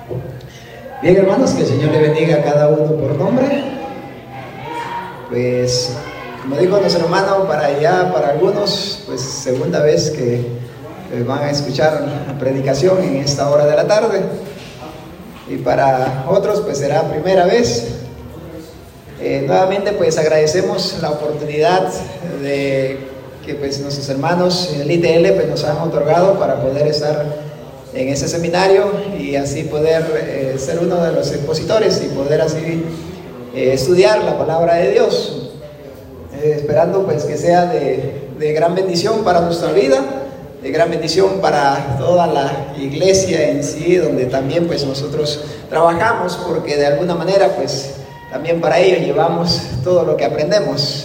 Bien, hermanos, que el Señor le bendiga a cada uno por nombre. Pues, como dijo nuestro hermano, para algunos, pues segunda vez que van a escuchar la predicación en esta hora de la tarde. Y para otros, pues será primera vez. Nuevamente, pues agradecemos la oportunidad de que pues nuestros hermanos en el ITL pues, nos han otorgado para poder estar en ese seminario y así poder ser uno de los expositores y poder así estudiar la palabra de Dios, esperando pues que sea de gran bendición para nuestra vida, de gran bendición para toda la iglesia en sí, donde también pues nosotros trabajamos, porque de alguna manera pues también para ello llevamos todo lo que aprendemos.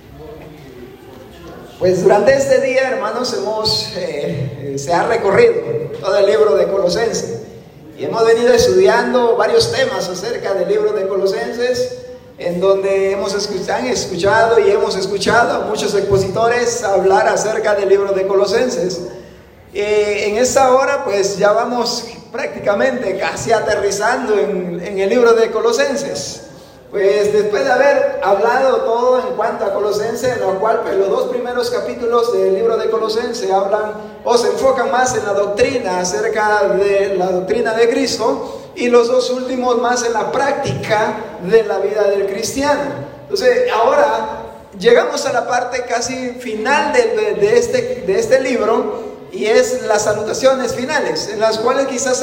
Pues durante este día, hermanos, se ha recorrido todo el libro de Colosenses y hemos venido estudiando varios temas acerca del libro de Colosenses, en donde hemos escuchado a muchos expositores hablar acerca del libro de Colosenses. En esta hora, pues ya vamos prácticamente casi aterrizando en el libro de Colosenses. Pues después de haber hablado todo en cuanto a Colosenses, en lo cual pues, los dos primeros capítulos del libro de Colosenses hablan o se enfocan más en la doctrina acerca de la doctrina de Cristo, y los dos últimos más en la práctica de la vida del cristiano. Entonces ahora llegamos a la parte casi final de este libro, y es las salutaciones finales, en las cuales quizás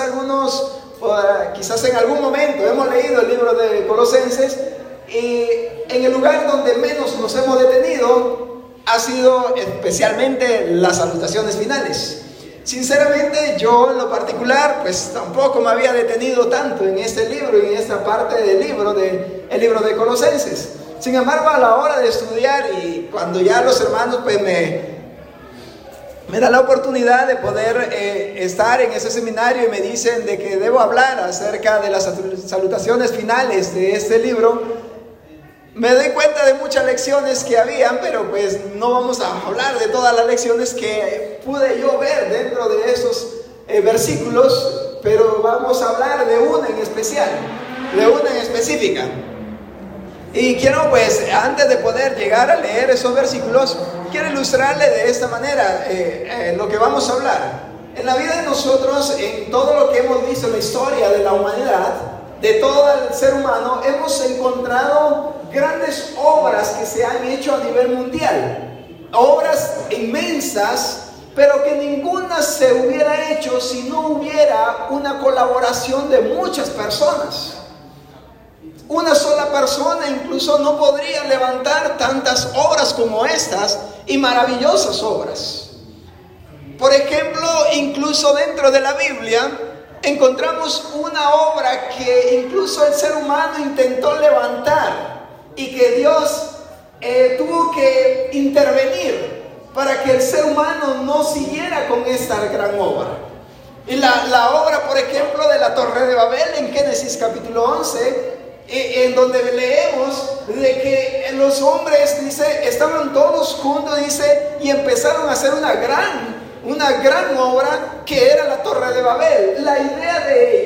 en algún momento hemos leído el libro de Colosenses, y en el lugar donde menos nos hemos detenido ha sido especialmente las salutaciones finales. Sinceramente, yo en lo particular pues tampoco me había detenido tanto en este libro y en esta parte del libro el libro de Colosenses. Sin embargo, a la hora de estudiar, y cuando ya los hermanos pues me da la oportunidad de poder estar en ese seminario y me dicen de que debo hablar acerca de las salutaciones finales de este libro, me doy cuenta de muchas lecciones que habían, pero pues no vamos a hablar de todas las lecciones que pude yo ver dentro de esos versículos, pero vamos a hablar de una en especial, de una en específica. Y quiero pues, antes de poder llegar a leer esos versículos, quiero ilustrarle de esta manera lo que vamos a hablar. En la vida de nosotros, en todo lo que hemos visto en la historia de la humanidad, de todo el ser humano, hemos encontrado grandes obras que se han hecho a nivel mundial. Obras inmensas, pero que ninguna se hubiera hecho si no hubiera una colaboración de muchas personas. Una sola persona incluso no podría levantar tantas obras como estas, y maravillosas obras. Por ejemplo, incluso dentro de la Biblia encontramos una obra que incluso el ser humano intentó levantar y que Dios tuvo que intervenir para que el ser humano no siguiera con esta gran obra. Y la obra, por ejemplo, de la Torre de Babel en Génesis capítulo 11, en donde leemos de que los hombres, dice, estaban todos juntos, dice, y empezaron a hacer una gran obra que era la Torre de Babel. La idea de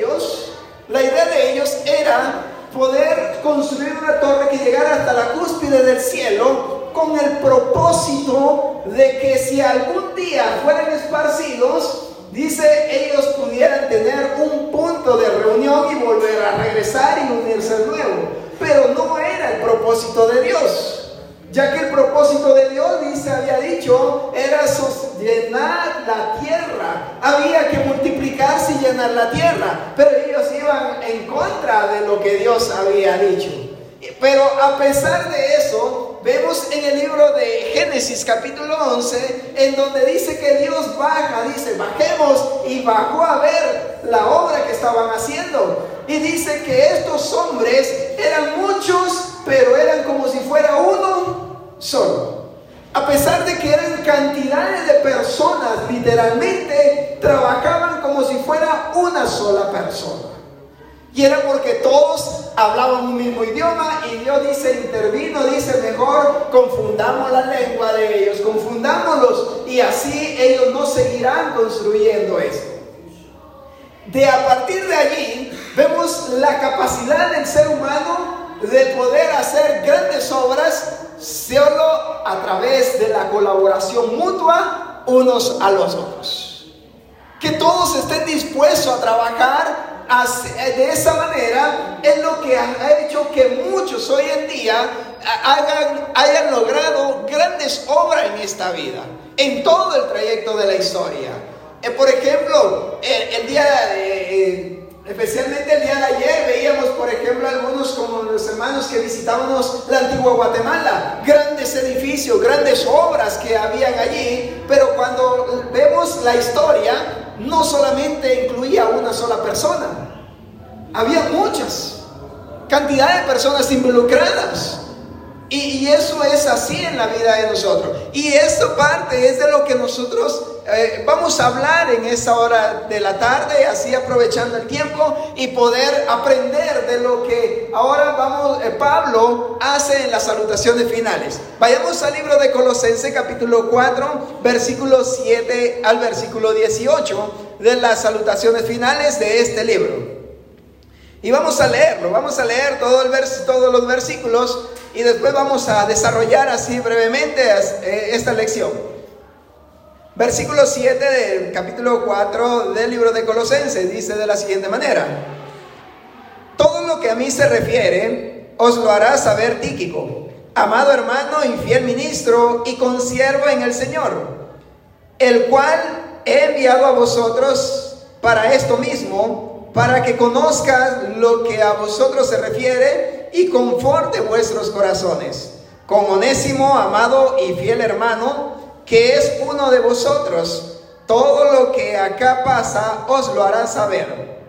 ellos era poder construir una torre que llegara hasta la cúspide del cielo, con el propósito de que si algún día fueran esparcidos, dice, ellos pudieran tener un punto de reunión y volver a regresar y unirse de nuevo. Pero no era el propósito de Dios, ya que el propósito de Dios, dice, había dicho, era llenar la tierra. Había que multiplicarse y llenar la tierra, pero ellos iban en contra de lo que Dios había dicho. Pero a pesar de eso, vemos en el libro de Génesis capítulo 11, en donde dice que Dios baja, dice, bajemos, y bajó a ver la obra que estaban haciendo. Y dice que estos hombres eran muchos, pero eran como si fuera uno solo. A pesar de que eran cantidades de personas, literalmente trabajaban como si fuera una sola persona. Y era porque todos hablaban un mismo idioma, y Dios intervino, mejor confundamos la lengua de ellos, confundámoslos, y así ellos no seguirán construyendo esto. A partir de allí, la capacidad del ser humano de poder hacer grandes obras solo a través de la colaboración mutua unos a los otros. Que todos estén dispuestos a trabajar de esa manera es lo que ha hecho que muchos hoy en día hayan logrado grandes obras en esta vida, en todo el trayecto de la historia. Por ejemplo, especialmente el día de ayer veíamos, por ejemplo, algunos como los hermanos que visitábamos la antigua Guatemala, grandes edificios, grandes obras que habían allí, pero cuando vemos la historia, no solamente incluía a una sola persona, había muchas, cantidad de personas involucradas. Y eso es así en la vida de nosotros. Y esta parte es de lo que nosotros vamos a hablar en esa hora de la tarde, así aprovechando el tiempo y poder aprender de lo que ahora Pablo hace en las salutaciones finales. Vayamos al libro de Colosenses capítulo 4, versículo 7 al versículo 18 de las salutaciones finales de este libro. Y vamos a leerlo, vamos a leer todos los versículos y después vamos a desarrollar así brevemente esta lección. Versículo 7 del capítulo 4 del libro de Colosenses dice de la siguiente manera: todo lo que a mí se refiere os lo hará saber Tíquico, amado hermano y fiel ministro y consiervo en el Señor, el cual he enviado a vosotros para esto mismo, para que conozcas lo que a vosotros se refiere y conforte vuestros corazones. Con Onésimo, amado y fiel hermano, que es uno de vosotros, todo lo que acá pasa os lo hará saber.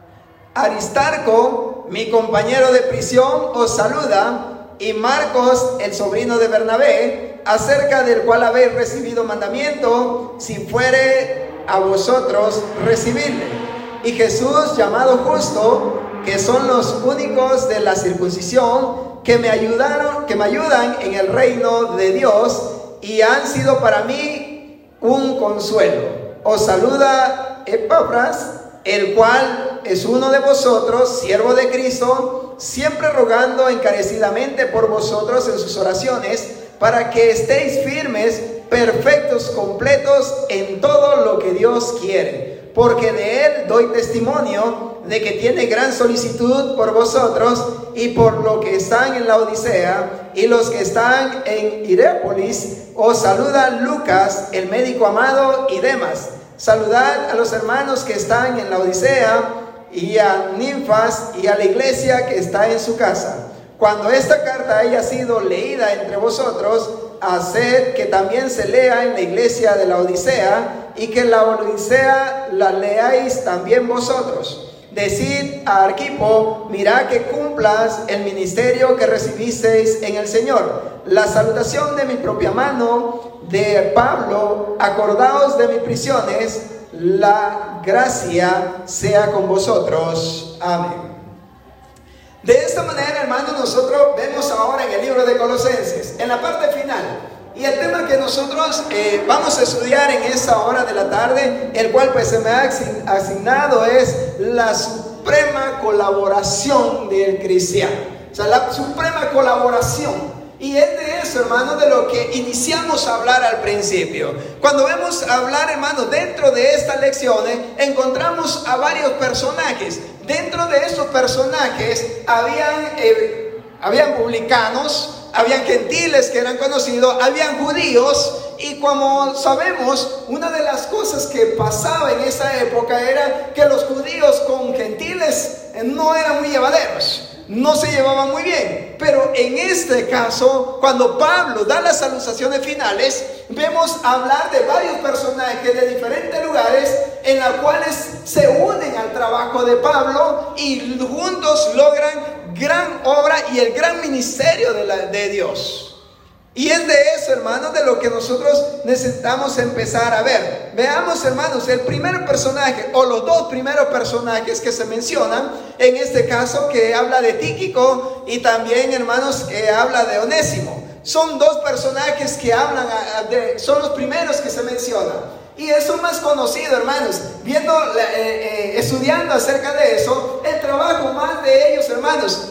Aristarco, mi compañero de prisión, os saluda, y Marcos, el sobrino de Bernabé, acerca del cual habéis recibido mandamiento, si fuere a vosotros recibirle. Y Jesús, llamado Justo, que son los únicos de la circuncisión que me ayudan en el reino de Dios y han sido para mí un consuelo. Os saluda Epafras, el cual es uno de vosotros, siervo de Cristo, siempre rogando encarecidamente por vosotros en sus oraciones, para que estéis firmes, perfectos, completos en todo lo que Dios quiere. Porque de él doy testimonio de que tiene gran solicitud por vosotros y por lo que están en la Odisea y los que están en Hierápolis. Os saluda Lucas, el médico amado, y Demas. Saludad a los hermanos que están en la Odisea y a Ninfas y a la iglesia que está en su casa. Cuando esta carta haya sido leída entre vosotros, haced que también se lea en la iglesia de la Odisea, y que la Odisea la leáis también vosotros. Decid a Arquipo, mirad que cumplas el ministerio que recibisteis en el Señor. La salutación de mi propia mano, de Pablo, acordaos de mis prisiones, la gracia sea con vosotros. Amén. De esta manera, hermanos, nosotros vemos ahora en el libro de Colosenses, en la parte final, y el tema que nosotros vamos a estudiar en esta hora de la tarde, el cual pues se me ha asignado, es la suprema colaboración del cristiano. O sea, la suprema colaboración. Y es de eso, hermanos, de lo que iniciamos a hablar al principio. Cuando vemos hablar, hermanos, dentro de estas lecciones, encontramos a varios personajes. Dentro de estos personajes habían publicanos, habían gentiles que eran conocidos, habían judíos, y como sabemos, una de las cosas que pasaba en esa época era que los judíos con gentiles no eran muy llevaderos, no se llevaban muy bien. Pero en este caso, cuando Pablo da las salutaciones finales, vemos hablar de varios personajes de diferentes lugares en los cuales se unen al trabajo de Pablo y juntos logran gran obra y el gran ministerio de Dios. Y es de eso, hermanos, de lo que nosotros necesitamos empezar a ver. Veamos, hermanos, el primer personaje o los dos primeros personajes que se mencionan, en este caso que habla de Tíquico y también, hermanos, que habla de Onésimo. Son dos personajes que hablan, son los primeros que se mencionan. Y eso es más conocido, hermanos, estudiando acerca de eso. El trabajo más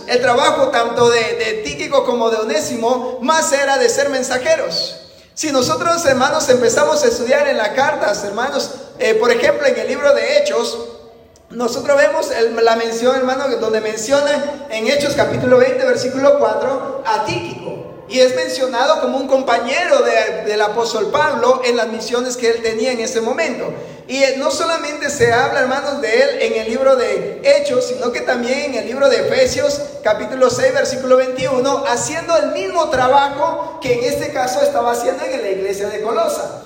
el trabajo tanto de Tíquico como de Onésimo más era de ser mensajeros. Si nosotros, hermanos, empezamos a estudiar en las cartas, hermanos, por ejemplo, en el libro de Hechos, nosotros vemos la mención, hermano, donde menciona en Hechos capítulo 20, versículo 4, a Tíquico. Y es mencionado como un compañero del apóstol Pablo en las misiones que él tenía en ese momento. Y no solamente se habla, hermanos, de él en el libro de Hechos, sino que también en el libro de Efesios, capítulo 6, versículo 21, haciendo el mismo trabajo que en este caso estaba haciendo en la iglesia de Colosa.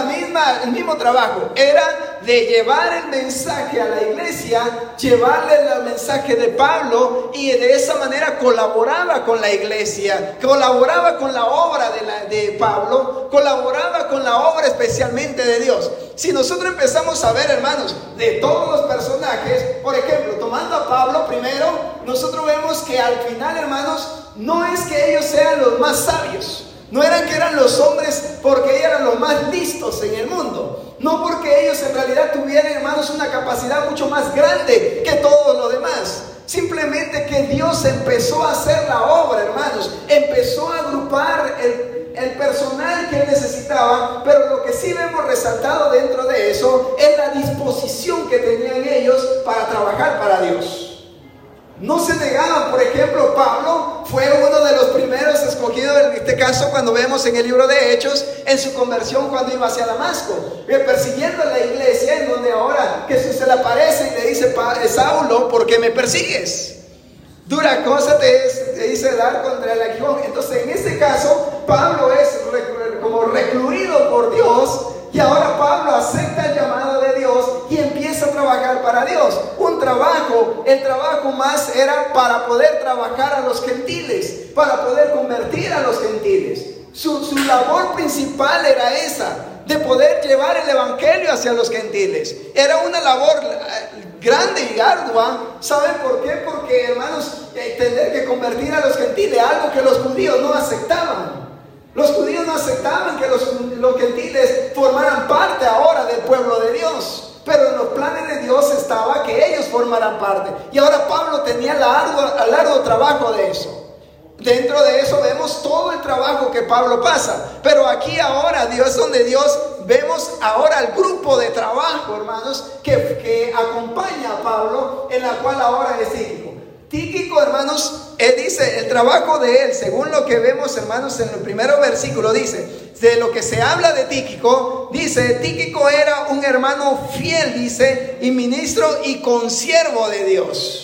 El mismo trabajo era de llevar el mensaje a la iglesia, llevarle el mensaje de Pablo, y de esa manera colaboraba con la iglesia, colaboraba con la obra de Pablo, colaboraba con la obra especialmente de Dios. Si nosotros empezamos a ver, hermanos, de todos los personajes, por ejemplo, tomando a Pablo primero, nosotros vemos que al final, hermanos, no es que ellos sean los más sabios. No eran que eran los hombres porque ellos eran los más listos en el mundo. No porque ellos en realidad tuvieran, hermanos, una capacidad mucho más grande que todos los demás. Simplemente que Dios empezó a hacer la obra, hermanos. Empezó a agrupar el personal que él necesitaba. Pero lo que sí vemos resaltado dentro de eso es la disposición que tenían ellos para trabajar para Dios. No se negaban. Por ejemplo, Pablo fue uno de los primeros escogidos en este caso cuando vemos en el libro de Hechos en su conversión cuando iba hacia Damasco, persiguiendo a la iglesia, en donde ahora Jesús se le aparece y le dice: Saulo, ¿por qué me persigues? Dura cosa te hice dar contra el aguijón. Entonces, en este caso, Pablo es como recluido por Dios. Y ahora Pablo acepta el llamado de Dios y empieza a trabajar para Dios. El trabajo más era para poder trabajar a los gentiles, para poder convertir a los gentiles. Su labor principal era esa, de poder llevar el evangelio hacia los gentiles. Era una labor grande y ardua. ¿Saben por qué? Porque, hermanos, tener que convertir a los gentiles, algo que los judíos no aceptaban. Los judíos no aceptaban que los gentiles formaran parte ahora del pueblo de Dios. Pero en los planes de Dios estaba que ellos formaran parte. Y ahora Pablo tenía el arduo trabajo de eso. Dentro de eso vemos todo el trabajo que Pablo pasa. Pero aquí ahora Dios, donde Dios vemos ahora el grupo de trabajo, hermanos, que acompaña a Pablo, en la cual ahora es Tíquico. Tíquico, hermanos, él dice, el trabajo de él, según lo que vemos, hermanos, en el primer versículo, dice, de lo que se habla de Tíquico, dice, Tíquico era un hermano fiel, dice, y ministro y consiervo de Dios.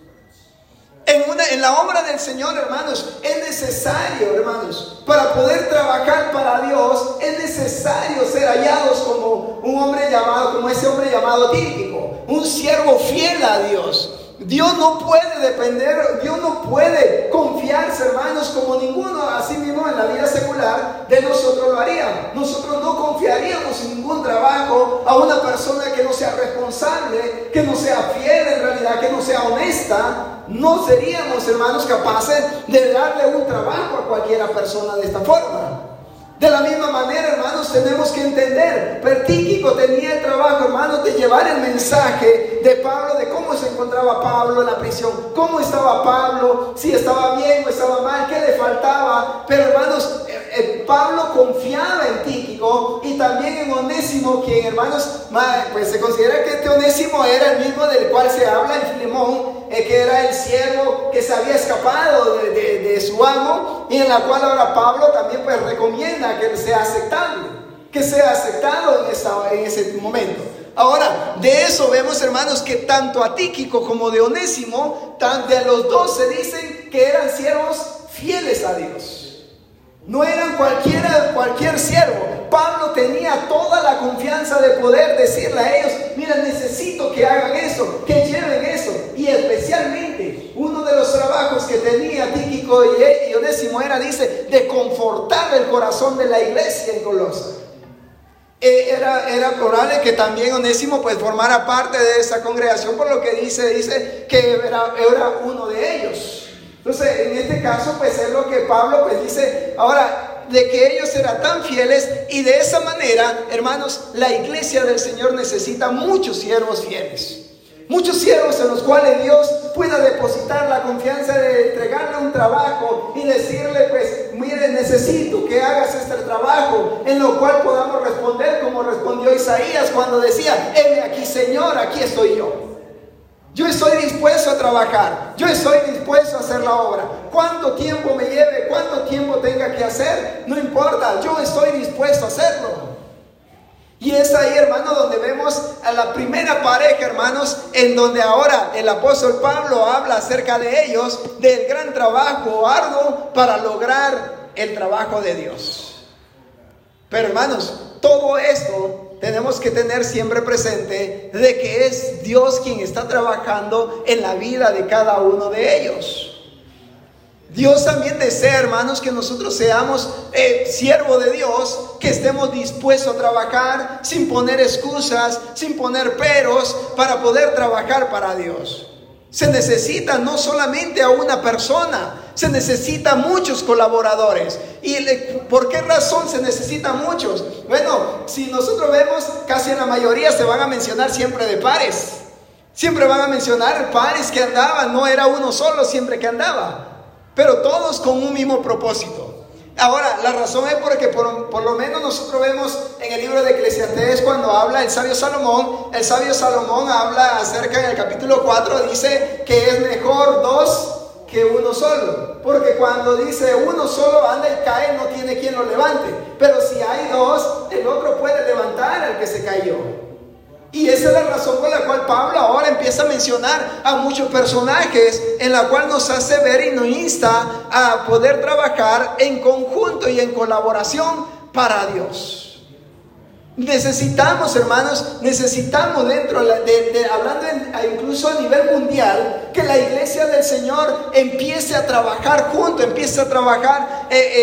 En la obra del Señor, hermanos, es necesario, hermanos, para poder trabajar para Dios, es necesario ser hallados como ese hombre llamado Tíquico, un siervo fiel a Dios. Dios no puede depender, Dios no puede confiarse, hermanos, como ninguno, así mismo en la vida secular, de nosotros lo haría. Nosotros no confiaríamos en ningún trabajo a una persona que no sea responsable, que no sea fiel en realidad, que no sea honesta. No seríamos, hermanos, capaces de darle un trabajo a cualquiera persona de esta forma. De la misma manera, hermanos, tenemos que entender, pero Tíquico tenía el trabajo, hermanos, de llevar el mensaje de Pablo, de cómo se encontraba Pablo en la prisión, cómo estaba Pablo, si estaba bien o estaba mal, qué le faltaba. Pero, hermanos, Pablo confiaba en Tíquico y también en Onésimo, quien, hermanos, pues se considera que este Onésimo era el mismo del cual se habla en Filemón, que era el siervo que se había escapado de su amo, y en la cual ahora Pablo también pues recomienda que sea aceptado en ese momento. Ahora, de eso vemos, hermanos, que tanto a Tíquico como de Onésimo, de los dos se dicen que eran siervos fieles a Dios. No eran cualquier siervo. Pablo tenía toda la confianza de poder decirle a ellos: mira, necesito que hagan eso, que lleven eso. Y especialmente, uno de los trabajos que tenía Tíquico y Onésimo era, dice, de confortar el corazón de la iglesia en Colosa. Era probable que también Onésimo pues formara parte de esa congregación, por lo que dice que era uno de ellos. Entonces, en este caso, pues es lo que Pablo pues dice ahora, de que ellos eran tan fieles, y de esa manera, hermanos, la iglesia del Señor necesita muchos siervos fieles. Muchos siervos en los cuales Dios pueda depositar la confianza de entregarle un trabajo y decirle, pues, mire, necesito que hagas este trabajo, en lo cual podamos responder como respondió Isaías cuando decía, heme aquí, Señor, aquí estoy yo. Yo estoy dispuesto a trabajar, yo estoy dispuesto a hacer la obra. ¿Cuánto tiempo me lleve? ¿Cuánto tiempo tenga que hacer? No importa, yo estoy dispuesto a hacerlo. Y es ahí, hermano, donde vemos a la primera pareja, hermanos, en donde ahora el apóstol Pablo habla acerca de ellos, del gran trabajo arduo para lograr el trabajo de Dios. Pero, hermanos, todo esto tenemos que tener siempre presente de que es Dios quien está trabajando en la vida de cada uno de ellos. Dios también desea, hermanos, que nosotros seamos siervos de Dios, que estemos dispuestos a trabajar sin poner excusas, sin poner peros, para poder trabajar para Dios. Se necesita no solamente a una persona, se necesita muchos colaboradores. ¿Y por qué razón se necesitan muchos? Bueno, si nosotros vemos, casi en la mayoría se van a mencionar siempre de pares. Siempre van a mencionar pares que andaban, no era uno solo siempre que andaba, pero todos con un mismo propósito. Ahora, la razón es porque por lo menos nosotros vemos en el libro de Eclesiastés cuando habla el sabio Salomón habla acerca, en el capítulo 4, dice que es mejor dos que uno solo. Porque cuando dice uno solo anda y cae, no tiene quien lo levante. Pero si hay dos, el otro puede levantar al que se cayó. Y esa es la razón por la cual Pablo ahora empieza a mencionar a muchos personajes, en la cual nos hace ver y nos insta a poder trabajar en conjunto y en colaboración para Dios. Necesitamos, hermanos, hablando incluso a nivel mundial, que la iglesia del Señor empiece a trabajar junto, empiece a trabajar,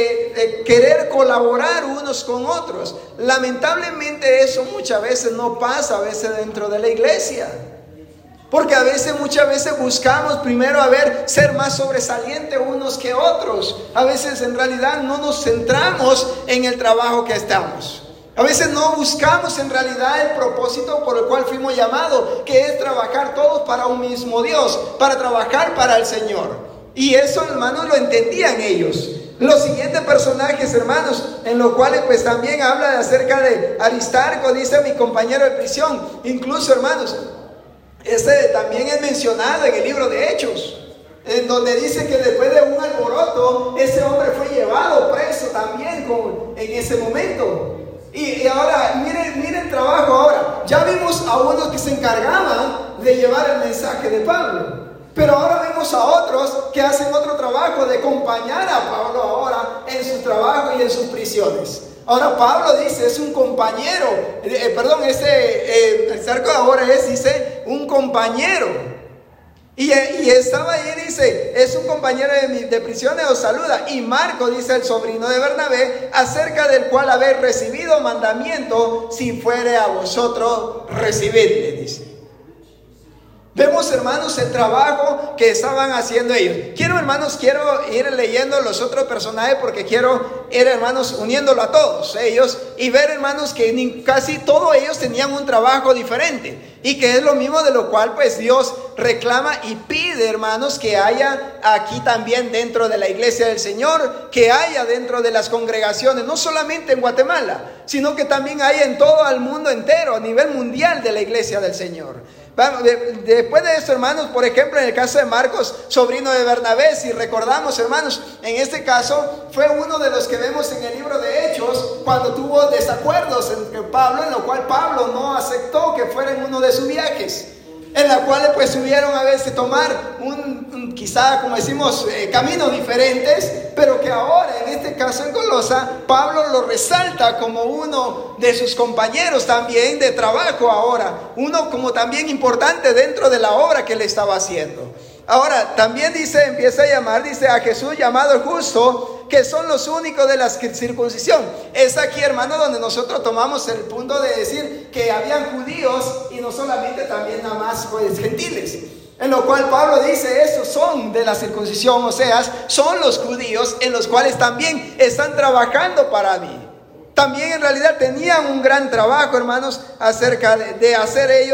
querer colaborar unos con otros. Lamentablemente eso muchas veces no pasa, a veces dentro de la iglesia. Porque muchas veces buscamos primero ser más sobresalientes unos que otros. A veces en realidad no nos centramos en el trabajo que estamos. A veces no buscamos en realidad el propósito por el cual fuimos llamados, que es trabajar todos para un mismo Dios, para trabajar para el Señor. Y eso, hermanos, lo entendían ellos. Los siguientes personajes, hermanos, en los cuales pues también habla acerca de Aristarco, dice mi compañero de prisión. Incluso, hermanos, también es mencionado en el libro de Hechos, en donde dice que después de un alboroto, ese hombre fue llevado preso también en ese momento. Y ahora, miren el trabajo ahora. Ya vimos a unos que se encargaban de llevar el mensaje de Pablo. Pero ahora vemos a otros que hacen otro trabajo de acompañar a Pablo ahora en su trabajo y en sus prisiones. Ahora Pablo dice, es un compañero. Aristarco ahora dice, un compañero. Y estaba ahí, dice, es un compañero de prisiones, os saluda. Y Marco, dice el sobrino de Bernabé, acerca del cual habéis recibido mandamiento, si fuere a vosotros recibidle, dice. Vemos, hermanos, el trabajo que estaban haciendo ellos. Quiero ir leyendo los otros personajes porque quiero ir, hermanos, uniéndolo a todos ellos y ver, hermanos, que casi todos ellos tenían un trabajo diferente y que es lo mismo de lo cual pues Dios reclama y pide, hermanos, que haya aquí también dentro de la iglesia del Señor, que haya dentro de las congregaciones, no solamente en Guatemala, sino que también haya en todo el mundo entero, a nivel mundial de la iglesia del Señor. Después de esto, hermanos, por ejemplo, en el caso de Marcos, sobrino de Bernabé, si recordamos, hermanos, en este caso fue uno de los que vemos en el libro de Hechos, cuando tuvo desacuerdos entre Pablo, en lo cual Pablo no aceptó que fuera en uno de sus viajes, en la cual pues tuvieron a veces tomar quizá, como decimos, caminos diferentes, pero que ahora, en este caso en Colosa, Pablo lo resalta como uno de sus compañeros también de trabajo ahora, uno como también importante dentro de la obra que le estaba haciendo. Ahora, también empieza a llamar, a Jesús llamado el justo, que son los únicos de la circuncisión. Es aquí, hermano, donde nosotros tomamos el punto de decir que habían judíos y no solamente también nada más pues gentiles. En lo cual Pablo dice, estos son de la circuncisión, o sea, son los judíos en los cuales también están trabajando para mí. También en realidad tenían un gran trabajo, hermanos, acerca de hacer ellos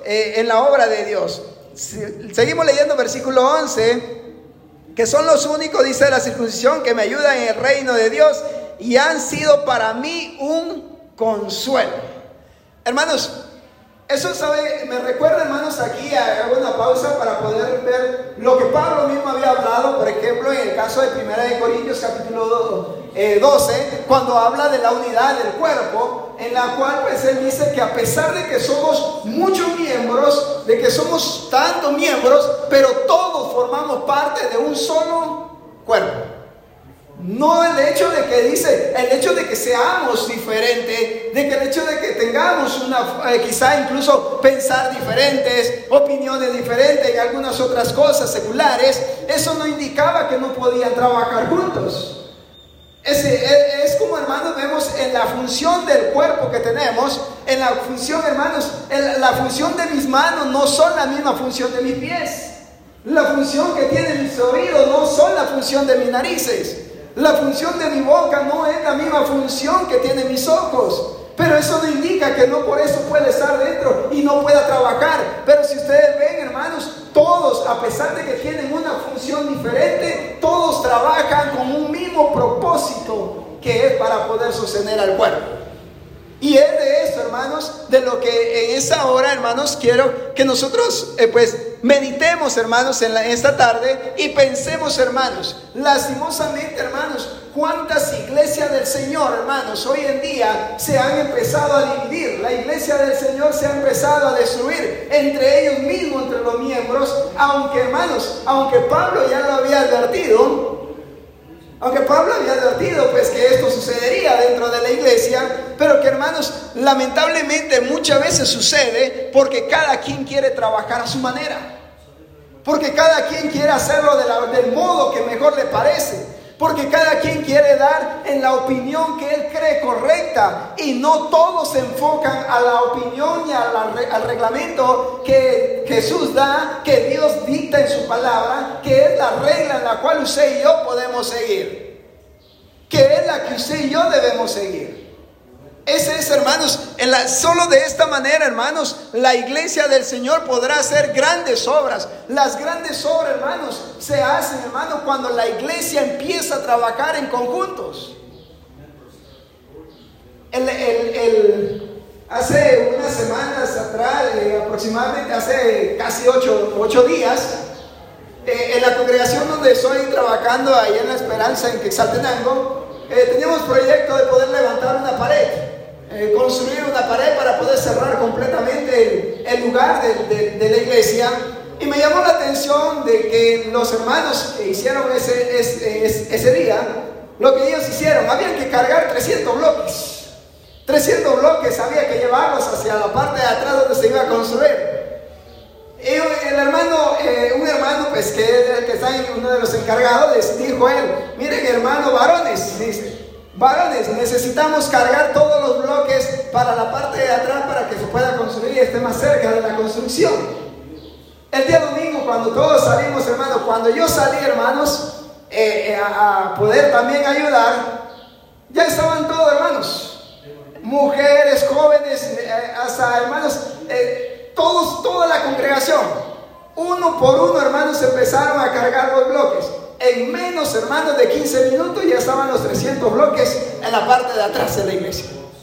en la obra de Dios. Seguimos leyendo versículo 11, que son los únicos, dice la circuncisión, que me ayudan en el reino de Dios y han sido para mí un consuelo. Hermanos, eso me recuerda, hermanos, aquí hago una pausa para poder ver lo que Pablo mismo había hablado, por ejemplo, en el caso de 1 Corintios capítulo 12, cuando habla de la unidad del cuerpo, en la cual pues él dice que a pesar de que somos muchos miembros, de que somos tantos miembros, pero todos formamos parte de un solo cuerpo. No el hecho de que dice, el hecho de que seamos diferentes, de que el hecho de que tengamos quizá incluso pensar diferentes, opiniones diferentes en algunas otras cosas seculares, eso no indicaba que no podían trabajar juntos. Es como, hermanos, vemos en la función del cuerpo que tenemos, en la función, hermanos, la función de mis manos no son la misma función de mis pies. La función que tienen mis oídos no son la función de mis narices. La función de mi boca no es la misma función que tienen mis ojos. Pero eso no indica que no por eso puede estar dentro y no pueda trabajar. Pero si ustedes ven, hermanos, todos, a pesar de que tienen una función diferente, todos trabajan con un mismo propósito, que es para poder sostener al cuerpo. Y es de esto, hermanos, de lo que en esta hora, hermanos, quiero que nosotros meditemos, hermanos, en esta tarde y pensemos, hermanos. Lastimosamente, hermanos, cuántas iglesias del Señor, hermanos, hoy en día se han empezado a dividir. La iglesia del Señor se ha empezado a destruir entre ellos mismos, entre los miembros, aunque, hermanos, aunque Pablo ya lo había advertido, pues que esto sucedería dentro de la iglesia, pero que, hermanos, lamentablemente muchas veces sucede porque cada quien quiere trabajar a su manera, porque cada quien quiere hacerlo del modo que mejor le parece, porque cada quien quiere dar en la opinión que él cree correcta, y no todos se enfocan a la opinión y al reglamento que Jesús da, que Dios dicta en su palabra, que es la regla en la cual usted y yo podemos seguir, que es la que usted y yo debemos seguir. Ese es, hermanos, solo de esta manera, hermanos, la iglesia del Señor podrá hacer grandes obras. Las grandes obras, hermanos, se hacen, hermanos, cuando la iglesia empieza a trabajar en conjuntos. Hace unas semanas atrás, aproximadamente hace casi 8 días, en la congregación donde estoy trabajando, ahí en La Esperanza, en Quetzaltenango, teníamos proyecto de poder levantar una pared. Construir una pared para poder cerrar completamente el lugar de la iglesia. Y me llamó la atención de que los hermanos que hicieron ese día, lo que ellos hicieron, habían que cargar 300 bloques. 300 bloques había que llevarlos hacia la parte de atrás donde se iba a construir. Y un hermano pues que está en uno de los encargados, les dijo él: miren, hermano, varones, dice, varones, necesitamos cargar todos los bloques para la parte de atrás para que se pueda construir y esté más cerca de la construcción. El día domingo, cuando todos salimos, hermanos, cuando yo salí, hermanos, a poder también ayudar, ya estaban todos, hermanos, mujeres, jóvenes, hasta, hermanos, toda la congregación, uno por uno, hermanos, empezaron a cargar los bloques. En menos, hermanos, de 15 minutos ya estaban los 300 bloques en la parte de atrás de la iglesia.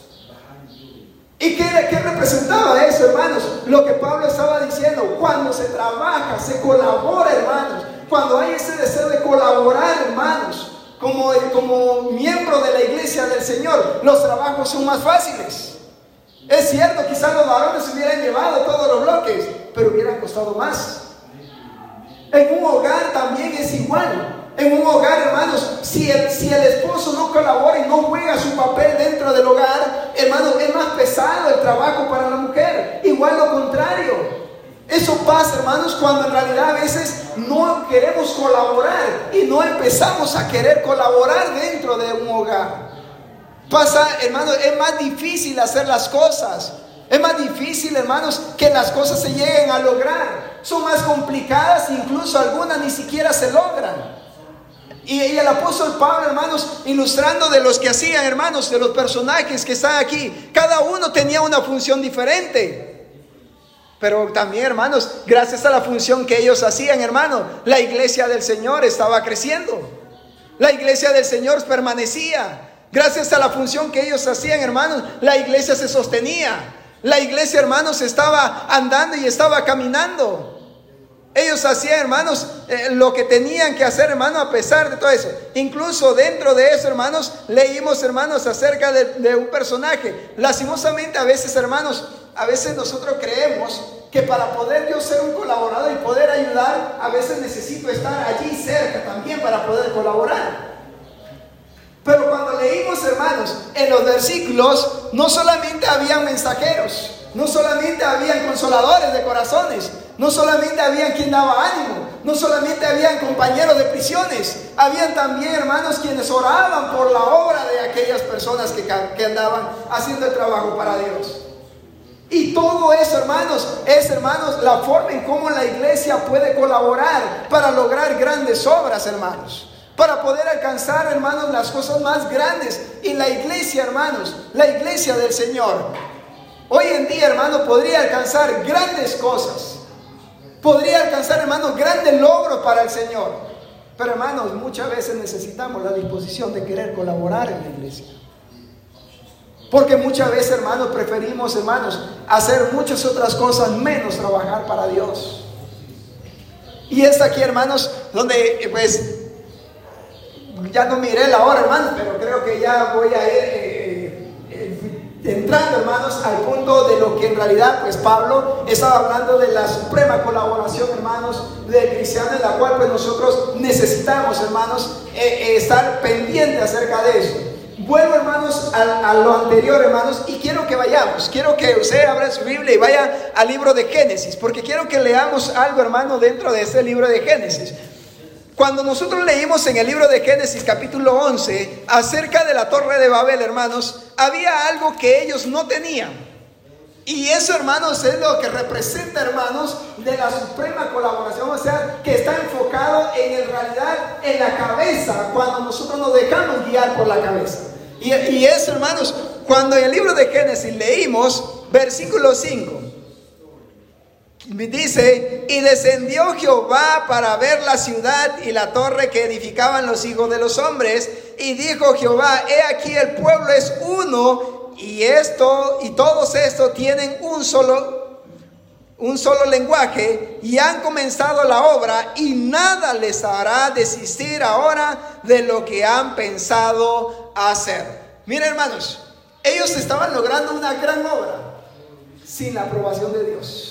¿Y qué representaba eso, hermanos? Lo que Pablo estaba diciendo: cuando se trabaja, se colabora, hermanos. Cuando hay ese deseo de colaborar, hermanos, como miembro de la iglesia del Señor, los trabajos son más fáciles. Es cierto, quizás los varones hubieran llevado todos los bloques, pero hubieran costado más. En un hogar también es igual. En un hogar, hermanos, si el esposo no colabora y no juega su papel dentro del hogar, hermanos, es más pesado el trabajo para la mujer. Igual lo contrario. Eso pasa, hermanos, cuando en realidad a veces no queremos colaborar y no empezamos a querer colaborar dentro de un hogar. Pasa, hermanos, es más difícil hacer las cosas. Es más difícil, hermanos, que las cosas se lleguen a lograr. Son más complicadas, incluso algunas ni siquiera se logran. Y el apóstol Pablo, hermanos, ilustrando de los que hacían, hermanos, de los personajes que están aquí, cada uno tenía una función diferente. Pero también, hermanos, gracias a la función que ellos hacían, hermanos, la iglesia del Señor estaba creciendo. La iglesia del Señor permanecía. Gracias a la función que ellos hacían, hermanos, la iglesia se sostenía. La iglesia, hermanos, estaba andando y estaba caminando. Ellos hacían, hermanos, lo que tenían que hacer, hermanos, a pesar de todo eso. Incluso dentro de eso, hermanos, leímos, hermanos, acerca de un personaje. Lastimosamente, a veces, hermanos, a veces nosotros creemos que para poder yo ser un colaborador y poder ayudar, a veces necesito estar allí cerca también para poder colaborar. Pero cuando leímos, hermanos, en los versículos, no solamente habían mensajeros, no solamente habían consoladores de corazones, no solamente habían quien daba ánimo, no solamente habían compañeros de prisiones, habían también, hermanos, quienes oraban por la obra de aquellas personas que andaban haciendo el trabajo para Dios. Y todo eso, hermanos, es, hermanos, la forma en cómo la iglesia puede colaborar para lograr grandes obras, hermanos. Para poder alcanzar, hermanos, las cosas más grandes. Y la iglesia, hermanos, la iglesia del Señor, hoy en día, hermanos, podría alcanzar grandes cosas. Podría alcanzar, hermanos, grandes logros para el Señor. Pero, hermanos, muchas veces necesitamos la disposición de querer colaborar en la iglesia. Porque muchas veces, hermanos, preferimos, hermanos, hacer muchas otras cosas menos trabajar para Dios. Y es aquí, hermanos, donde, pues, ya no miré la hora, hermanos, pero creo que ya voy a ir entrando, hermanos, al punto de lo que en realidad, pues, Pablo estaba hablando de la suprema colaboración, hermanos, del cristiano, en la cual, pues, nosotros necesitamos, hermanos, estar pendientes acerca de eso. Vuelvo, hermanos, a lo anterior, hermanos, y quiero que vayamos. Quiero que usted abra su Biblia y vaya al libro de Génesis, porque quiero que leamos algo, hermano, dentro de este libro de Génesis. Cuando nosotros leímos en el libro de Génesis capítulo 11 acerca de la torre de Babel, hermanos, había algo que ellos no tenían. Y eso, hermanos, es lo que representa, hermanos, de la suprema colaboración, o sea, que está enfocado en realidad en la cabeza, cuando nosotros nos dejamos guiar por la cabeza. Y eso, hermanos, cuando en el libro de Génesis leímos versículo 5, dice: y descendió Jehová para ver la ciudad y la torre que edificaban los hijos de los hombres, y dijo Jehová: he aquí el pueblo es uno, y todos estos tienen un solo lenguaje, y han comenzado la obra, y nada les hará desistir ahora de lo que han pensado hacer. Miren, hermanos, ellos estaban logrando una gran obra sin la aprobación de Dios.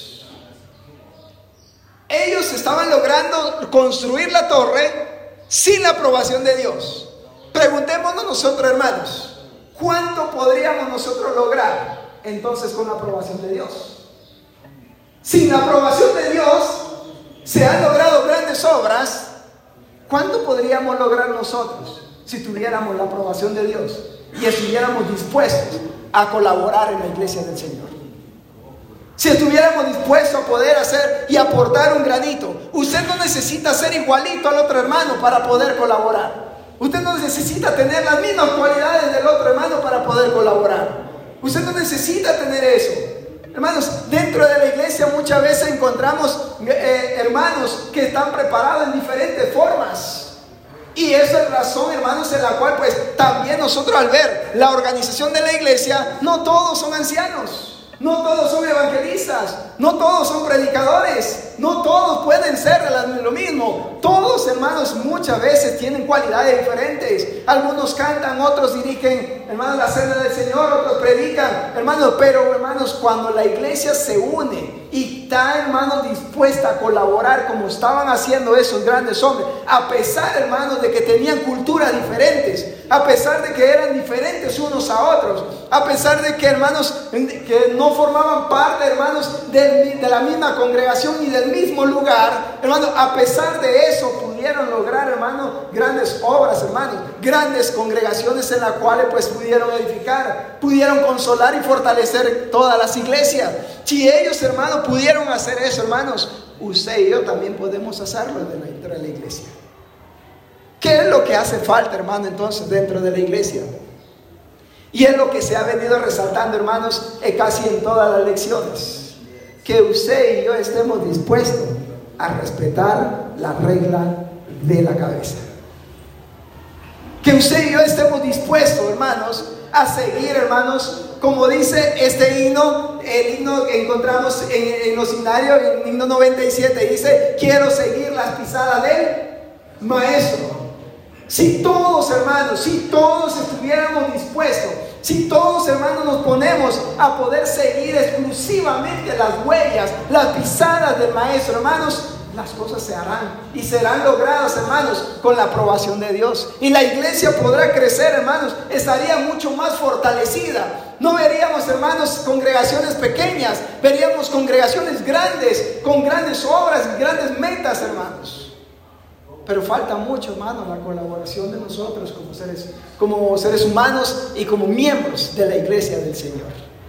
Ellos estaban logrando construir la torre sin la aprobación de Dios. Preguntémonos nosotros, hermanos, ¿cuánto podríamos nosotros lograr entonces con la aprobación de Dios? Sin la aprobación de Dios se han logrado grandes obras. ¿Cuánto podríamos lograr nosotros si tuviéramos la aprobación de Dios y estuviéramos dispuestos a colaborar en la iglesia del Señor? Si estuviéramos dispuestos a poder hacer y aportar un granito. Usted no necesita ser igualito al otro hermano para poder colaborar. Usted no necesita tener las mismas cualidades del otro hermano para poder colaborar. Usted no necesita tener eso. Hermanos, dentro de la iglesia muchas veces encontramos hermanos que están preparados en diferentes formas. Y esa es la razón, hermanos, en la cual pues también nosotros, al ver la organización de la iglesia, no todos son ancianos. No todos son evangelistas, no todos son predicadores, no todos pueden ser lo mismo. Todos, hermanos, muchas veces tienen cualidades diferentes. Algunos cantan, otros dirigen, hermanos, la cena del Señor, otros predican, hermanos. Pero, hermanos, cuando la iglesia se une y está, hermanos, dispuesta a colaborar como estaban haciendo esos grandes hombres, a pesar, hermanos, de que tenían culturas diferentes, a pesar de que eran diferentes unos a otros, a pesar de que, hermanos, que no formaban parte, hermanos, de la misma congregación y del mismo lugar, hermanos, a pesar de eso pudieron lograr, hermanos, grandes obras, hermanos, grandes congregaciones en las cuales pues pudieron edificar, pudieron consolar y fortalecer todas las iglesias. Si ellos, hermanos, pudieron hacer eso, hermanos, usted y yo también podemos hacerlo dentro de la iglesia. ¿Qué es lo que hace falta, hermano, entonces dentro de la iglesia? Y es lo que se ha venido resaltando, hermanos, casi en todas las lecciones. que usted y yo estemos dispuestos a respetar la regla de la cabeza. Que usted y yo estemos dispuestos, hermanos, a seguir, hermanos, como dice este himno, el himno que encontramos en los himnarios, el himno 97, dice: quiero seguir las pisadas del maestro. Si todos, hermanos, si todos estuviéramos dispuestos, si todos, hermanos, nos ponemos a poder seguir exclusivamente las huellas, las pisadas del maestro, hermanos, las cosas se harán y serán logradas, hermanos, con la aprobación de Dios. Y la iglesia podrá crecer, hermanos, estaría mucho más fortalecida. No veríamos, hermanos, congregaciones pequeñas, veríamos congregaciones grandes, con grandes obras y grandes metas, hermanos. Pero falta mucho, hermanos, la colaboración de nosotros como seres humanos y como miembros de la iglesia del Señor.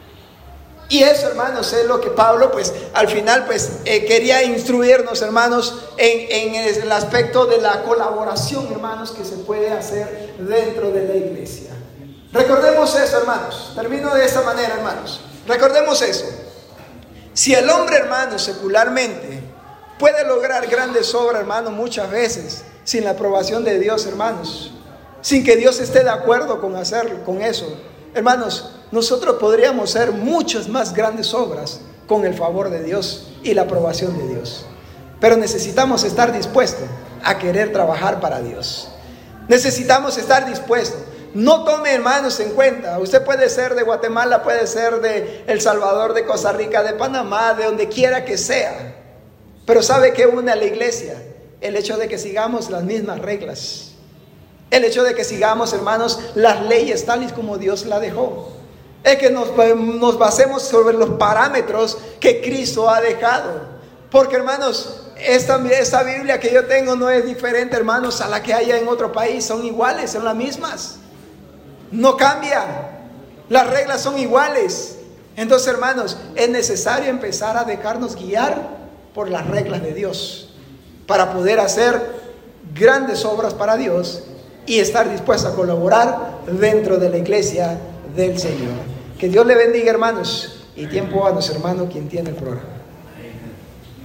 Y eso, hermanos, es lo que Pablo, pues, al final, pues, quería instruirnos, hermanos, en el aspecto de la colaboración, hermanos, que se puede hacer dentro de la iglesia. Recordemos eso, hermanos. Termino de esta manera, hermanos. Recordemos eso. Si el hombre, hermanos, secularmente puede lograr grandes obras, hermanos, muchas veces sin la aprobación de Dios, hermanos, sin que Dios esté de acuerdo con hacerlo, con eso, hermanos, nosotros podríamos hacer muchas más grandes obras con el favor de Dios y la aprobación de Dios. Pero necesitamos estar dispuestos a querer trabajar para Dios. Necesitamos estar dispuestos. No tome, hermanos, en cuenta. Usted puede ser de Guatemala, puede ser de El Salvador, de Costa Rica, de Panamá, de donde quiera que sea. Pero ¿sabe qué une a la iglesia? El hecho de que sigamos las mismas reglas. El hecho de que sigamos, hermanos, las leyes tales como Dios la dejó. Es que nos basemos sobre los parámetros que Cristo ha dejado. Porque, hermanos, esta Biblia que yo tengo no es diferente, hermanos, a la que haya en otro país. Son iguales, son las mismas. No cambia. Las reglas son iguales. Entonces, hermanos, es necesario empezar a dejarnos guiar por las reglas de Dios para poder hacer grandes obras para Dios y estar dispuesto a colaborar dentro de la iglesia del Señor. Que Dios le bendiga, hermanos, y tiempo a nuestro hermano quien tiene el programa.